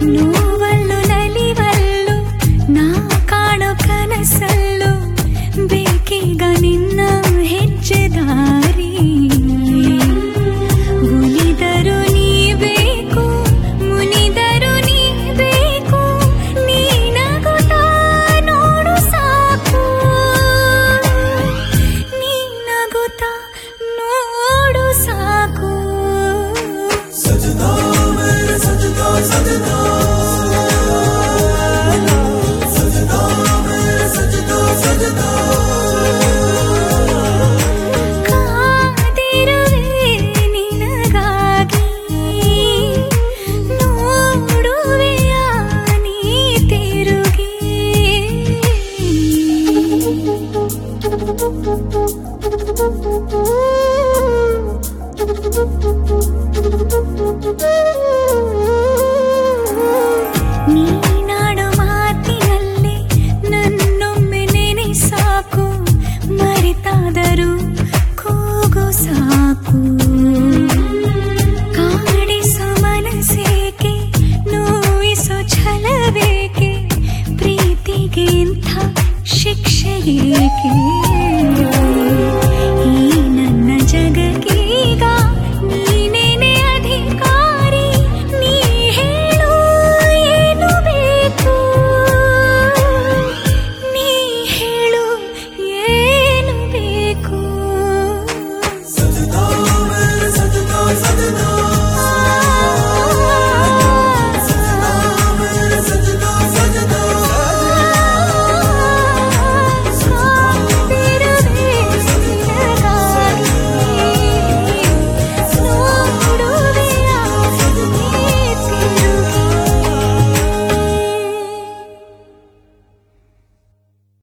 Novel ನಲಿವಲ್ಲು ನಾ ಕಾಣೋ ಕನಸಲ್ಲು ಬೇಕೀಗ ನಿನ್ನ ಹೆಜ್ಜೆ ದಾರಿ. ಮುನಿದರು ನೀ ಬೇಕು, ಮುನಿದರು ನೀ ಬೇಕು, ನೀನಗುತ್ತಾ ನೋಡು ಸಾಕು, ನೀನಗುತ್ತಾ ನೋಡು ಸಾಕು. सजना मेरे सजना सजना सजना मेरे सजना सजना ಕಾದಿರುವೆ ನಿನಗಾಗಿ, ನೋಡುವೆಯ ನೀ ತಿರುಗಿ. ನೀನಾಡು ಮಾತಿನಲ್ಲೇ ನನ್ನೊಮ್ಮೆ ನೆನೆ ಸಾಕು, ಮರೆತಾದರೂ ಕೂಗು ಸಾಕು. ಕಾಡಿಸೋ ಮನಸ್ಸೇಕೆ, ನೋಯಿಸೋ ಛಲವೇಕೆ, ಪ್ರೀತಿಗೆ ಇಂಥ ಶಿಕ್ಷೆ ಏಕೆ?